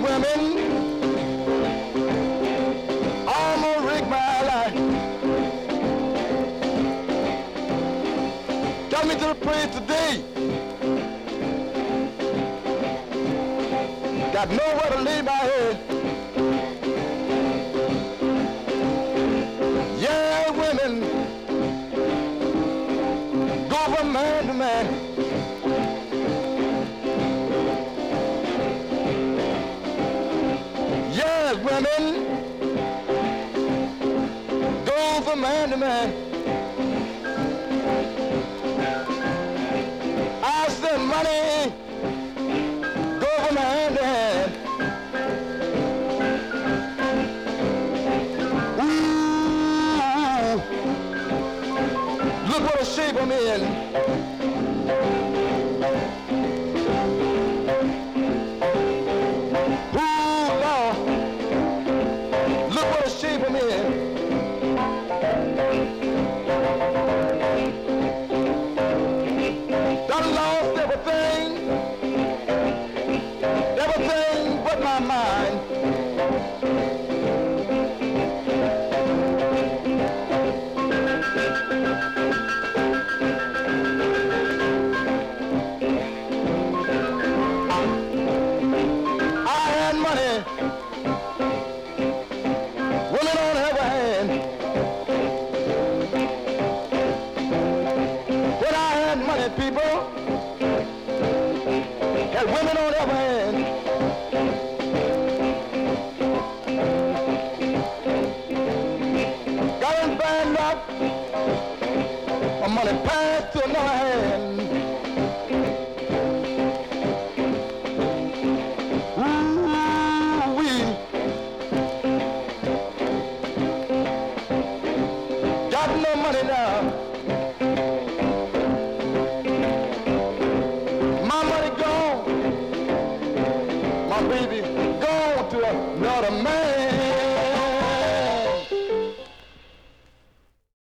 women almost rigged my life. Got me to the place today. Got nowhere to lay my head. Yeah, women go from man to man. Yes, women go from man to man. I said money go from hand to hand. Ooh, look what a shape I'm in. Ooh, Lord, look what a shape I'm in. Done lost everything, everything but my mind. I had money, women on every hand. When I had money, people had women on every hand. Got them band up, my money passed to another hand.